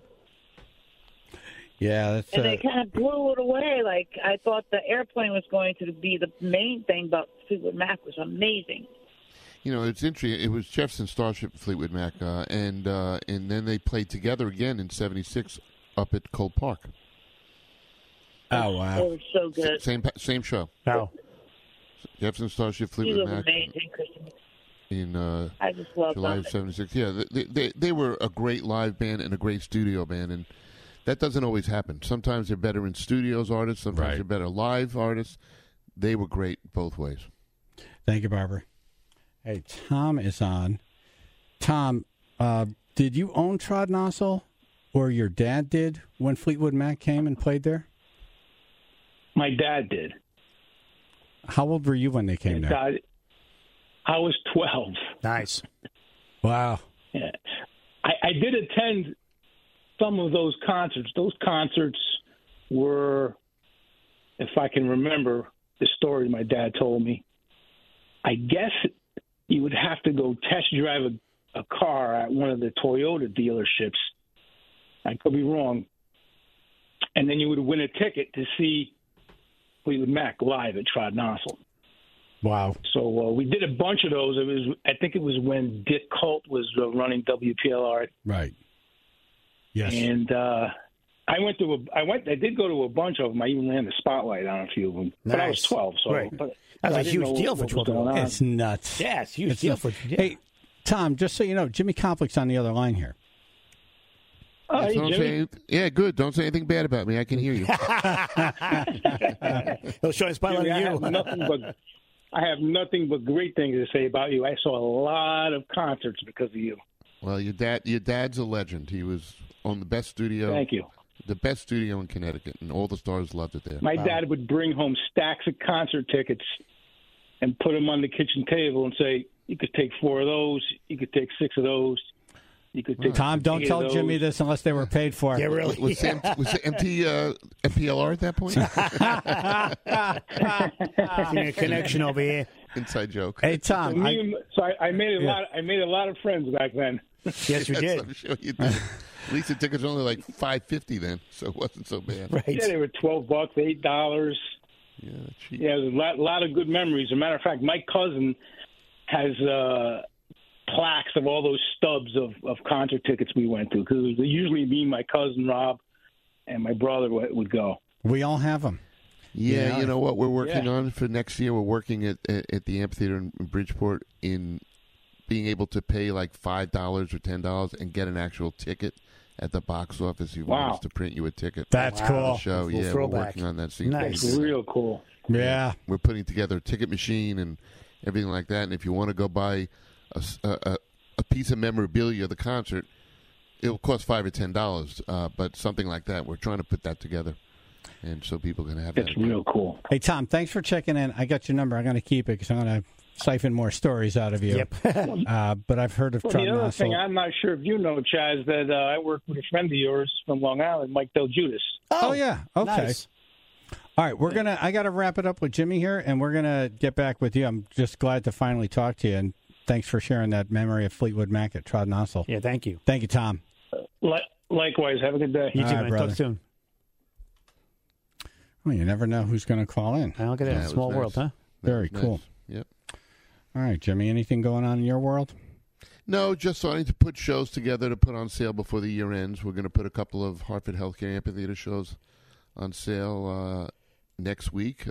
Speaker 1: Yeah, that's.
Speaker 10: And they kind of blew it away. Like, I thought the Airplane was going to be the main thing, but Fleetwood Mac was amazing.
Speaker 6: You know, it's interesting. It was Jefferson Starship, Fleetwood Mac, and then they played together again in '76 up at Cole Park.
Speaker 1: Oh wow!
Speaker 10: It was so good.
Speaker 6: Same show.
Speaker 2: Wow.
Speaker 6: Jefferson Starship,
Speaker 10: She
Speaker 6: Fleetwood
Speaker 10: was
Speaker 6: Mac.
Speaker 10: amazing, Kristen.
Speaker 6: In
Speaker 10: I just love
Speaker 6: July
Speaker 10: them.
Speaker 6: of '76. Yeah, they were a great live band and a great studio band, and that doesn't always happen. Sometimes they're better in studios artists. Sometimes they're better live artists. They were great both ways.
Speaker 1: Thank you, Barbara. Hey, Tom is on. Tom, did you own Trodnossel, or your dad did when Fleetwood Mac came and played there?
Speaker 11: My dad did.
Speaker 1: How old were you when they came there?
Speaker 11: I was 12.
Speaker 2: Nice.
Speaker 1: Wow.
Speaker 11: Yeah. I did attend some of those concerts. Those concerts were, if I can remember the story my dad told me, I guess you would have to go test drive a car at one of the Toyota dealerships. I could be wrong. And then you would win a ticket to see Fleetwood Mac live at Trodnossel.
Speaker 1: Wow.
Speaker 11: So we did a bunch of those. I think it was when Dick Colt was running WPLR.
Speaker 1: Right. Yes.
Speaker 11: And I did go to a bunch of them. I even ran the spotlight on a few of them.
Speaker 2: Nice.
Speaker 11: But I was 12, so
Speaker 2: Right.
Speaker 11: but
Speaker 2: That's
Speaker 11: I
Speaker 2: a
Speaker 11: didn't
Speaker 2: huge
Speaker 11: know
Speaker 2: deal
Speaker 11: what
Speaker 2: for
Speaker 11: was
Speaker 2: 12
Speaker 11: going on.
Speaker 1: It's nuts.
Speaker 2: Yeah, it's a huge
Speaker 1: It's
Speaker 2: deal
Speaker 1: nuts.
Speaker 2: for. Yeah.
Speaker 1: Hey, Tom, just so you know, Jimmy Conflict's on the other line here.
Speaker 11: Hey,
Speaker 6: Don't
Speaker 11: Jimmy.
Speaker 6: say, good. Don't say anything bad about me. I can hear you.
Speaker 2: He'll show his spotlight
Speaker 11: Jimmy,
Speaker 2: on
Speaker 11: I have nothing but great things to say about you. I saw a lot of concerts because of you.
Speaker 6: Well, your dad's a legend. He was on the best studio.
Speaker 11: Thank you.
Speaker 6: The best studio in Connecticut, and all the stars loved it there.
Speaker 11: My dad would bring home stacks of concert tickets and put them on the kitchen table and say, you could take 4 of those, you could take 6 of those, you could take
Speaker 1: Tom, don't
Speaker 11: 8
Speaker 1: tell
Speaker 11: of
Speaker 1: Jimmy
Speaker 11: those.
Speaker 1: this unless they were paid for.
Speaker 2: Yeah, really.
Speaker 6: Was empty MPLR at that point?
Speaker 2: Seeing a connection over here.
Speaker 6: Inside joke.
Speaker 1: Hey, Tom.
Speaker 11: I made a lot of friends back then.
Speaker 2: Yes, you did.
Speaker 6: I'm sure you did. At least the tickets were only like $5.50 then, so it wasn't so bad.
Speaker 2: Right.
Speaker 11: Yeah, they were $12, $8.
Speaker 6: Yeah, cheap.
Speaker 11: Yeah, there's a lot of good memories. As a matter of fact, my cousin has plaques of all those stubs of concert tickets we went to, because it was usually me, my cousin Rob, and my brother would go.
Speaker 1: We all have them.
Speaker 6: Yeah, you know what we're working
Speaker 11: Yeah.
Speaker 6: on for next year? We're working at the amphitheater in Bridgeport in being able to pay like $5 or $10 and get an actual ticket at the box office. You want us to print you a ticket.
Speaker 1: That's
Speaker 6: for the
Speaker 1: cool.
Speaker 6: show.
Speaker 2: Cool
Speaker 6: Yeah, we're
Speaker 2: throwback.
Speaker 6: working on that scene.
Speaker 2: Nice.
Speaker 11: It's real cool.
Speaker 1: Yeah.
Speaker 6: We're putting together a ticket machine and everything like that. And if you want to go buy a piece of memorabilia of the concert, it'll cost $5 or $10. But something like that, we're trying to put that together, and so people can have that.
Speaker 11: It's real cool.
Speaker 1: Hey, Tom, thanks for checking in. I got your number. I'm going to keep it because I'm going to siphon more stories out of you.
Speaker 2: Yep.
Speaker 1: But I've heard of
Speaker 11: Well, the other thing,
Speaker 1: Trodnossel.
Speaker 11: I'm not sure if you know, Chaz, that I work with a friend of yours from Long Island, Mike Del Judas.
Speaker 1: Oh, yeah. Okay.
Speaker 2: Nice.
Speaker 1: All right, I got to wrap it up with Jimmy here, and we're gonna get back with you. I'm just glad to finally talk to you, and thanks for sharing that memory of Fleetwood Mac at Trodnossel.
Speaker 2: Yeah, thank you.
Speaker 1: Thank you, Tom.
Speaker 11: Likewise, have a good day.
Speaker 2: You too,
Speaker 1: All right,
Speaker 2: man.
Speaker 1: brother.
Speaker 2: Talk soon.
Speaker 1: Well, you never know who's going to call in.
Speaker 2: Look at
Speaker 6: Yeah,
Speaker 2: that.
Speaker 6: it was
Speaker 2: Small
Speaker 6: nice.
Speaker 2: world, huh?
Speaker 1: Very
Speaker 6: Nice.
Speaker 1: cool.
Speaker 6: Yep.
Speaker 1: All right, Jimmy, anything going on in your world?
Speaker 6: No, just starting to put shows together to put on sale before the year ends. We're going to put a couple of Hartford Healthcare Amphitheater shows on sale next week.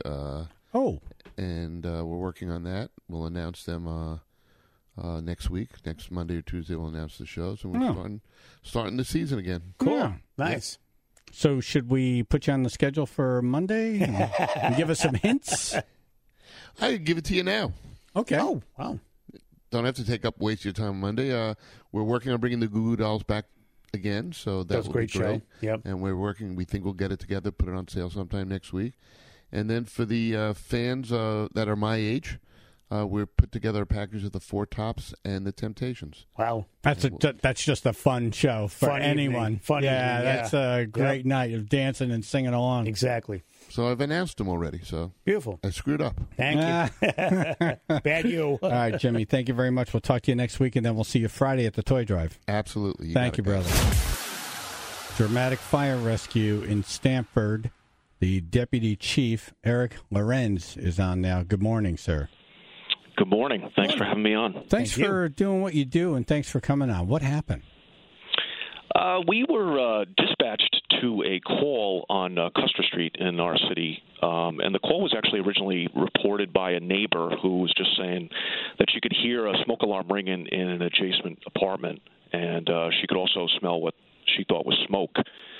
Speaker 6: And we're working on that. We'll announce them next week. Next Monday or Tuesday, we'll announce the shows, and we're starting the season again.
Speaker 1: Cool. Yeah.
Speaker 2: Nice.
Speaker 1: So should we put you on the schedule for Monday and give us some hints?
Speaker 6: I can give it to you now.
Speaker 1: Okay.
Speaker 2: Oh, wow.
Speaker 6: Don't have to waste your time on Monday. We're working on bringing the Goo Goo Dolls back again, so that
Speaker 2: was a
Speaker 6: will
Speaker 2: great
Speaker 6: be great.
Speaker 2: show. Yep.
Speaker 6: And we're working. We think we'll get it together, put it on sale sometime next week. And then for the fans that are my age, we put together a package of the Four Tops and the Temptations.
Speaker 2: Wow.
Speaker 1: That's just a fun show for anyone. That's a great night of dancing and singing along.
Speaker 2: Exactly.
Speaker 6: So I've announced them already. So
Speaker 2: beautiful.
Speaker 6: I screwed up.
Speaker 2: Thank you. Bad you.
Speaker 1: All right, Jimmy. Thank you very much. We'll talk to you next week, and then we'll see you Friday at the Toy Drive.
Speaker 6: Absolutely.
Speaker 1: Thank you, brother. Dramatic fire rescue in Stamford. The deputy chief, Eric Lorenz, is on now. Good morning, sir.
Speaker 12: Good morning. Thanks for having me on.
Speaker 1: Thanks for doing what you do, and thanks for coming on. What happened?
Speaker 12: We were dispatched to a call on Custer Street in our city, and the call was actually originally reported by a neighbor who was just saying that she could hear a smoke alarm ringing in an adjacent apartment, and she could also smell what she thought was smoke.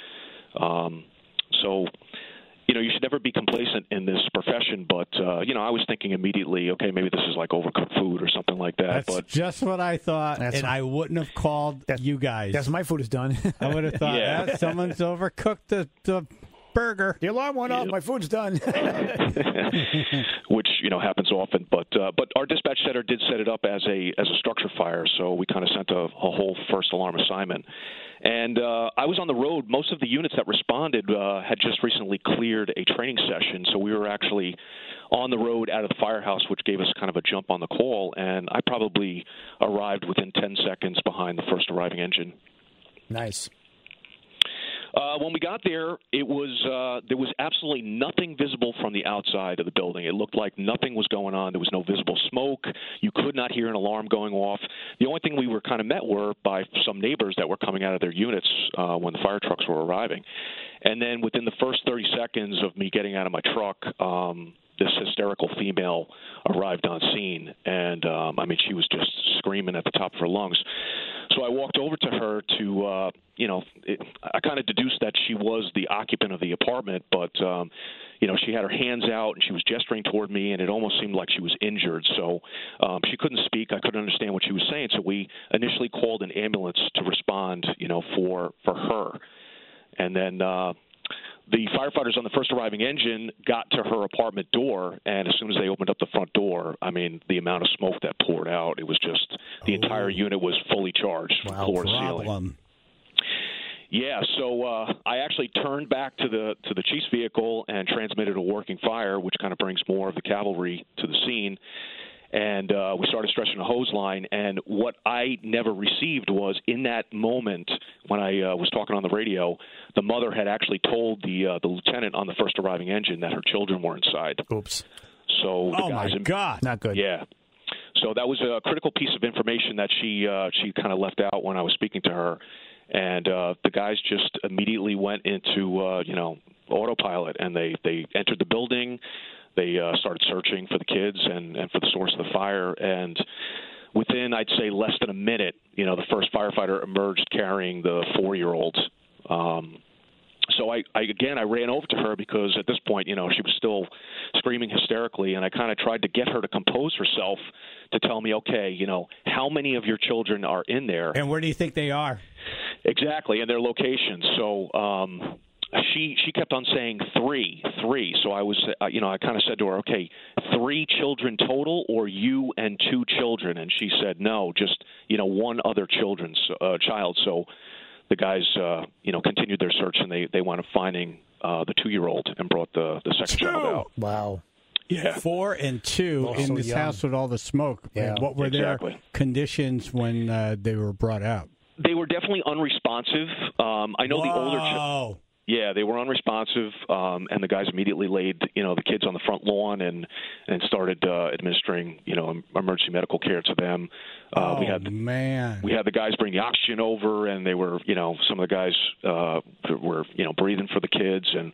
Speaker 12: So, you should never be complacent in this profession, but, I was thinking immediately, okay, maybe this is like overcooked food or something like that.
Speaker 1: That's just what I thought, and I wouldn't have called you guys.
Speaker 2: That's my food is done.
Speaker 1: I would have thought, someone's overcooked the burger.
Speaker 2: The alarm went off. My food's done.
Speaker 12: Which happens often, but our dispatch center did set it up as a structure fire, so we kind of sent a whole first alarm assignment. And I was on the road. Most of the units that responded had just recently cleared a training session, so we were actually on the road out of the firehouse, which gave us kind of a jump on the call. And I probably arrived within 10 seconds behind the first arriving engine.
Speaker 2: Nice.
Speaker 12: When we got there, there was absolutely nothing visible from the outside of the building. It looked like nothing was going on. There was no visible smoke. You could not hear an alarm going off. The only thing we were kind of met were by some neighbors that were coming out of their units when the fire trucks were arriving. And then within the first 30 seconds of me getting out of my truck, this hysterical female arrived on scene, and she was just screaming at the top of her lungs. So I walked over to her to, I kind of deduced that she was the occupant of the apartment, but, she had her hands out and she was gesturing toward me, and it almost seemed like she was injured. So she couldn't speak. I couldn't understand what she was saying. So we initially called an ambulance to respond, for her. And then the firefighters on the first arriving engine got to her apartment door, and as soon as they opened up the front door, the amount of smoke that poured out, it was just the entire unit was fully charged from floor to ceiling. Yeah, so I actually turned back to the chief's vehicle and transmitted a working fire, which kind of brings more of the cavalry to the scene. And we started stretching a hose line. And what I never received was, in that moment when I was talking on the radio, the mother had actually told the lieutenant on the first arriving engine that her children were inside.
Speaker 2: Oops.
Speaker 12: So the guys
Speaker 2: my God. Not good.
Speaker 12: Yeah. So that was a critical piece of information that she kind of left out when I was speaking to her. And the guys just immediately went into, autopilot, and they entered the building. They started searching for the kids and for the source of the fire. And within, I'd say, less than a minute, the first firefighter emerged carrying the 4-year-old. So I ran over to her because at this point, she was still screaming hysterically, and I kind of tried to get her to compose herself to tell me, okay, how many of your children are in there?
Speaker 1: And where do you think they are?
Speaker 12: Exactly, and their locations. So she kept on saying three. So I was, I kind of said to her, okay, 3 children total, or you and 2 children? And she said, no, just, one other child. So the guys, continued their search, and they wound up finding the 2-year-old and brought the second child out.
Speaker 2: Wow.
Speaker 12: Yeah.
Speaker 1: 4 and 2 in this house with all the smoke.
Speaker 2: Yeah.
Speaker 1: And what were their conditions when they were brought out?
Speaker 12: They were definitely unresponsive. I know the older Yeah, they were unresponsive, and the guys immediately laid, the kids on the front lawn and started administering, emergency medical care to them. We had the guys bring the oxygen over, and they were, some of the guys were, breathing for the kids. And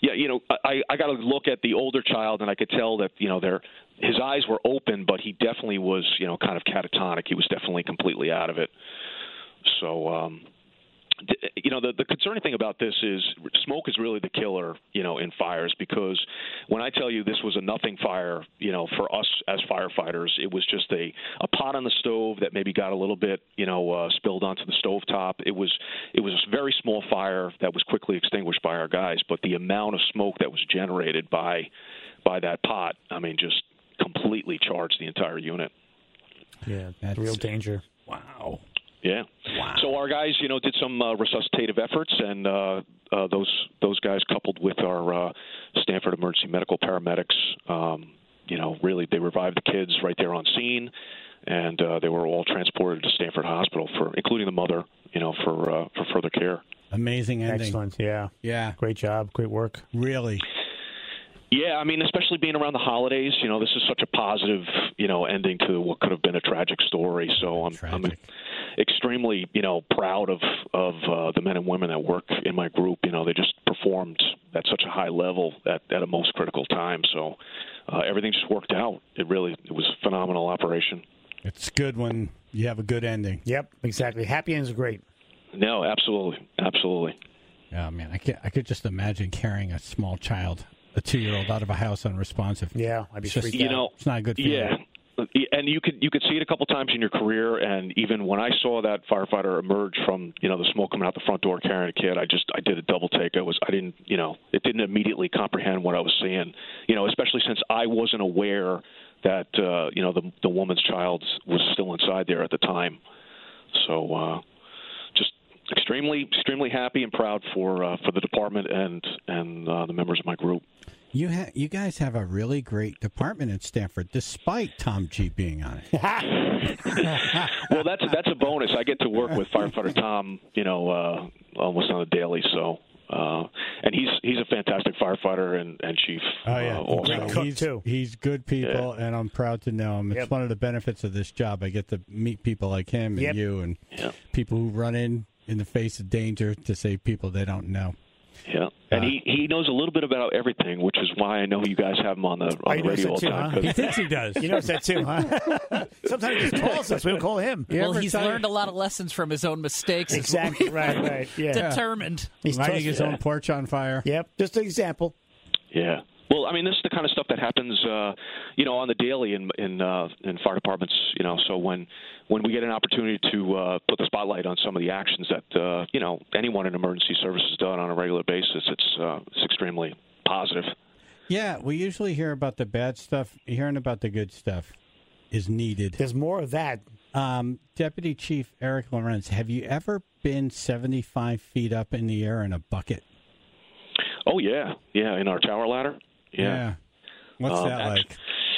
Speaker 12: I got to look at the older child, and I could tell that, his eyes were open, but he definitely was, kind of catatonic. He was definitely completely out of it. So. you know, the concerning thing about this is smoke is really the killer, you know, in fires, because when I tell you this was a nothing fire, you know, for us as firefighters, it was just a pot on the stove that maybe got a little bit, you know, spilled onto the stovetop. It was a very small fire that was quickly extinguished by our guys, but the amount of smoke that was generated by that pot, I mean, just completely charged the entire unit.
Speaker 2: Yeah, that's real danger.
Speaker 1: Wow.
Speaker 12: Yeah.
Speaker 1: Wow.
Speaker 12: So our guys, you know, did some resuscitative efforts, and those guys, coupled with our Stanford Emergency Medical paramedics, you know, really they revived the kids right there on scene, and they were all transported to Stanford Hospital, including the mother, you know, for further care.
Speaker 1: Amazing ending.
Speaker 2: Excellent. Yeah.
Speaker 1: Yeah.
Speaker 2: Great job. Great work.
Speaker 1: Really.
Speaker 12: Yeah, I mean, especially being around the holidays, you know, this is such a positive, you know, ending to what could have been a tragic story. So I'm extremely, you know, proud of the men and women that work in my group. You know, they just performed at such a high level at a most critical time. So everything just worked out. It was a phenomenal operation.
Speaker 1: It's good when you have a good ending.
Speaker 2: Yep, exactly. Happy endings are great.
Speaker 12: No, absolutely.
Speaker 1: Oh man, I could just imagine carrying a small child, a 2-year-old, out of a house unresponsive.
Speaker 2: Yeah, I'd be freaked out.
Speaker 12: You know,
Speaker 1: it's not a good feeling.
Speaker 12: Yeah, and you could see it a couple times in your career, and even when I saw that firefighter emerge from, you know, the smoke coming out the front door carrying a kid, I did a double take. It didn't immediately comprehend what I was seeing, you know, especially since I wasn't aware that you know, the woman's child was still inside there at the time. So just extremely happy and proud for the department and the members of my group.
Speaker 1: You guys have a really great department at Stanford, despite Tom G being on it.
Speaker 12: Well, that's a bonus. I get to work with firefighter Tom, you know, almost on a daily. So, and he's a fantastic firefighter and chief.
Speaker 1: Oh yeah,
Speaker 12: also.
Speaker 1: He's good people,
Speaker 12: Yeah.
Speaker 1: and I'm proud to know him. It's one of the benefits of this job. I get to meet people like him and you, and people who run in the face of danger to save people they don't know.
Speaker 12: Yeah, and he knows a little bit about everything, which is why I know you guys have him on the radio all the time.
Speaker 2: Huh?
Speaker 1: He thinks he does.
Speaker 2: He knows that too, huh? Sometimes he just calls us. We don't call him.
Speaker 3: Well, he's learned a lot of lessons from his own mistakes.
Speaker 2: Exactly. Right. Yeah.
Speaker 3: Determined.
Speaker 2: He's
Speaker 1: lighting his own porch on fire.
Speaker 2: Yep. Just an example.
Speaker 12: Yeah. Well, I mean, this is the kind of stuff that happens, you know, on the daily in fire departments. You know, so when we get an opportunity to put the spotlight on some of the actions that you know, anyone in emergency services does on a regular basis, it's extremely positive.
Speaker 1: Yeah, we usually hear about the bad stuff. Hearing about the good stuff is needed.
Speaker 2: There's more of that.
Speaker 1: Deputy Chief Eric Lorenz, have you ever been 75 feet up in the air in a bucket?
Speaker 12: Oh yeah, in our tower ladder. Yeah.
Speaker 1: What's that like?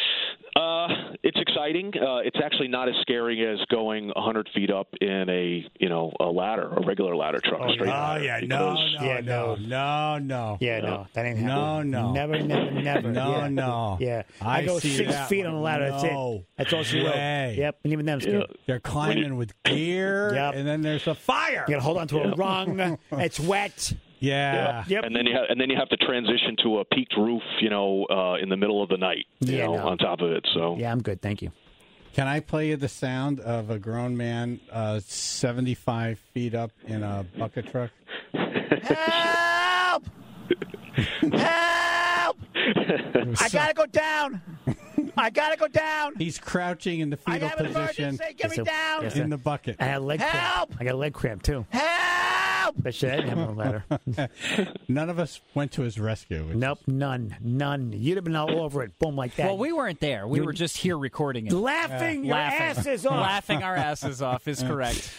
Speaker 12: It's exciting. It's actually not as scary as going 100 feet up in a ladder, a regular ladder truck.
Speaker 1: No.
Speaker 2: Yeah, no. That ain't happening.
Speaker 1: No.
Speaker 2: Never.
Speaker 1: No.
Speaker 2: Yeah.
Speaker 1: I
Speaker 2: go
Speaker 1: see
Speaker 2: 6
Speaker 1: that
Speaker 2: feet on the ladder. That's it. That's all she wrote. Yep. And even them scared.
Speaker 1: They're climbing with gear, and then there's a fire.
Speaker 2: You got to hold on to a rung. It's wet.
Speaker 1: Yeah.
Speaker 2: Yep.
Speaker 12: And then you have to transition to a peaked roof, you know, in the middle of the night, on top of it. So
Speaker 2: yeah, I'm good. Thank you.
Speaker 1: Can I play you the sound of a grown man 75 feet up in a bucket truck?
Speaker 2: Help! Help! I gotta go down.
Speaker 1: He's crouching in the fetal position.
Speaker 2: Get me down.
Speaker 1: In the bucket.
Speaker 2: I had a leg cramp. I got a leg cramp too. Help! But shit, I didn't have no ladder.
Speaker 1: None of us went to his rescue.
Speaker 2: Nope, none. You'd have been all over it, boom, like that.
Speaker 3: Well, we weren't there. We were just here recording it.
Speaker 2: Laughing your asses off.
Speaker 3: Laughing our asses off is correct.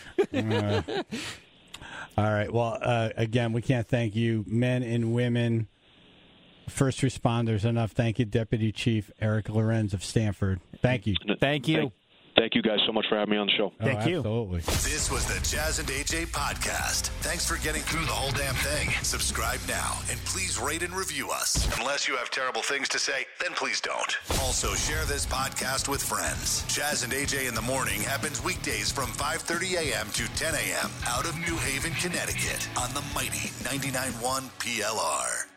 Speaker 1: All right. Well, again, we can't thank you, men and women, first responders, enough. Thank you, Deputy Chief Eric Lorenz of Stanford. Thank you.
Speaker 3: Thank you.
Speaker 12: Thank you guys so much for having me on the show.
Speaker 2: Thank you.
Speaker 1: Absolutely.
Speaker 13: This was the Jazz and AJ podcast. Thanks for getting through the whole damn thing. Subscribe now and please rate and review us. Unless you have terrible things to say, then please don't. Also, share this podcast with friends. Jazz and AJ in the Morning happens weekdays from 5:30 a.m. to 10 a.m. out of New Haven, Connecticut on the mighty 99.1 PLR.